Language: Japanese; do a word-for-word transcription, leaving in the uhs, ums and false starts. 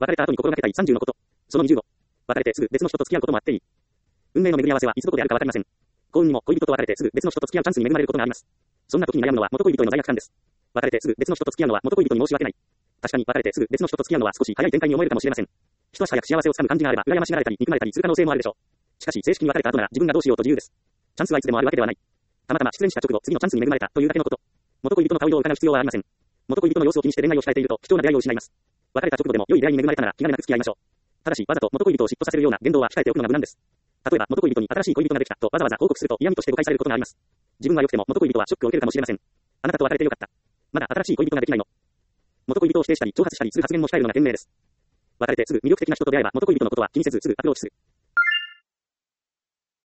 別れた後に心がけたいさんじゅうのこと。そのにじゅうご。別れてすぐ別の人と付き合うこともあっていい。運命の巡り合わせはいつどこであるかわかりません。幸運にも恋人と別れてすぐ別の人と付き合うチャンスに恵まれることがあります。そんな時に悩むのは元恋人への罪悪感です。別れてすぐ別の人と付き合うのは元恋人に申し訳ない。確かに別れてすぐ別の人と付き合うのは少し早い展開に思えるかもしれません。一足早く幸せをつかむ感じがあれば羨ましがられたり憎まれたりする可能性もあるでしょう。しかし正式に別れた後なら自分がどうしようと自由です。チャンスはいつでもあるわけではない。たまたま失恋した直後次のチャンスに恵まれたというだけのこと。元恋人の顔色を伺う必要はありません。元恋人の様子を気にして恋愛を控えていると貴重な出会いを失います。別れた直後でも良い出会いに恵まれたなら気兼ねなく付き合いましょう。ただしわざと元恋人を嫉妬させるような言動は控えておくのが無難です。例えば元恋人に新しい恋人ができたとわざわざ報告すると嫌味として誤解されることがあります。自分は良くても元恋人はショックを受けるかもしれません。あなたと別れてよかった。まだ新しい恋人ができないの。元恋人を否定したり挑発したりする発言も控えるのが賢明です。別れてすぐ魅力的な人と出会えば元恋人のことは気にせずすぐアプローチする。